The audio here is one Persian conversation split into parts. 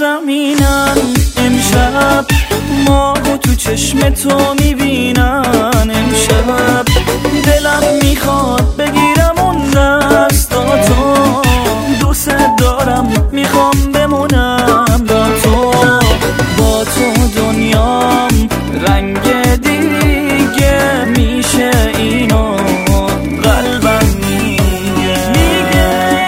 زمینن، امشب ماهو تو چشم تو میبینن. امشب دلم میخواد بگیرم اون دستاتو، دوست دارم میخوام بمونم با تو. با تو دنیام رنگ دیگه میشه، اینو قلبم میگه.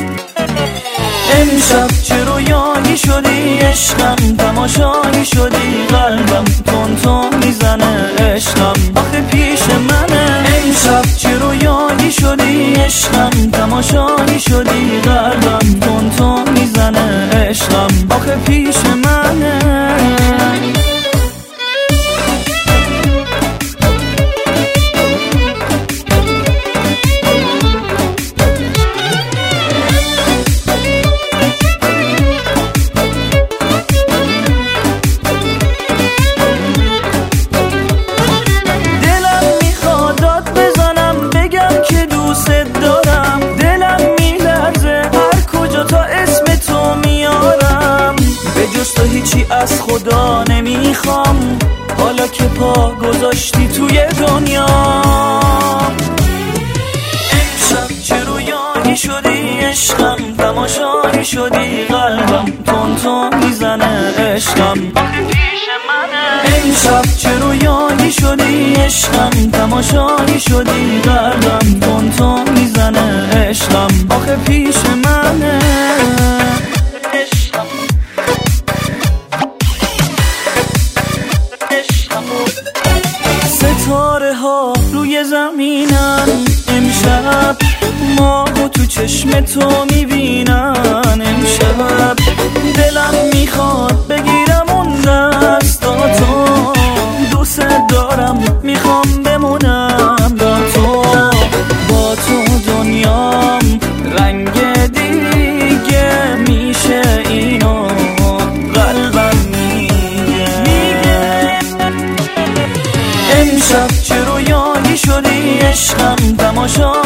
امشب چه رویایی شدی عشقم، تماشایی شدی قلبم تون تون میزنه عشقم آخه پیش منه. امشب چه رویایی شدی عشقم، تماشایی شدی قلبم تون تون میزنه عشقم آخه پیش منه. تو هیچی از خدا نمیخوام، حالا که پا گذاشتی توی دنیا. امشب چه رویایی شدی عشقم، تماشایی شدی قلبم تون تون میزنه عشقم آخه پیش منه. امشب چه رویایی شدی عشقم، تماشایی شدی قلبم تون تون میزنه عشقم آخه پیش منه. ستاره ها روی زمینن، امشب ماهو تو چشم تو میبینن. امشب دلم میخواد بگیرم اون دستاتو، دوست دارم میخوام بمونم با تو. با تو دنیام رنگ دیگه میشه، اینو قلبم میگه. امشب چه رویایی شدی عشقم، تماشا